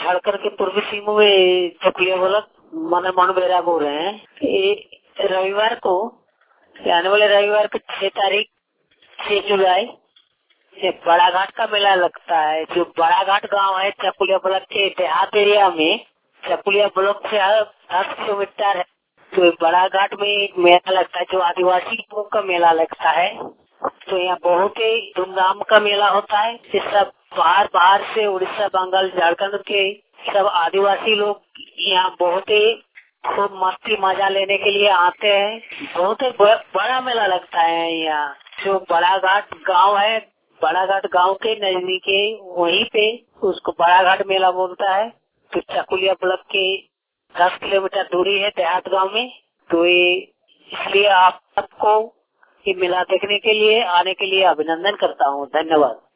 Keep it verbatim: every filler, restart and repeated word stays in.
झारखंड के पूर्वी सीमू में चकुलिया बोलक मन मनबेरा बोल रहे हैं। ये रविवार को आने वाले रविवार को छह तारीख छह जुलाई ये बड़ा घाट का मेला लगता है। जो बड़ा घाट गांव है चकुलिया ब्लॉक के देहात एरिया में, चकुलिया ब्लॉक से दस किलोमीटर है। तो बड़ा घाट में एक मेला लगता है जो आदिवासी लोगों का मेला लगता है। तो यहाँ बहुत ही धूमधाम का मेला होता है। ये सब बाहर बाहर से उड़ीसा, बंगाल, झारखंड के सब आदिवासी लोग यहाँ बहुत ही खूब मस्ती मजा लेने के लिए आते हैं। बहुत ही बड़ा मेला लगता है यहाँ। जो बड़ा घाट गाँव है, बड़ा घाट गांव के नजदीक वहीं पे उसको बड़ा घाट मेला बोलता है। तो चकुलिया ब्लॉक के दस किलोमीटर दूरी है देहात गांव में। तो ये इसलिए आप सबको ये मेला देखने के लिए आने के लिए अभिनंदन करता हूँ। धन्यवाद।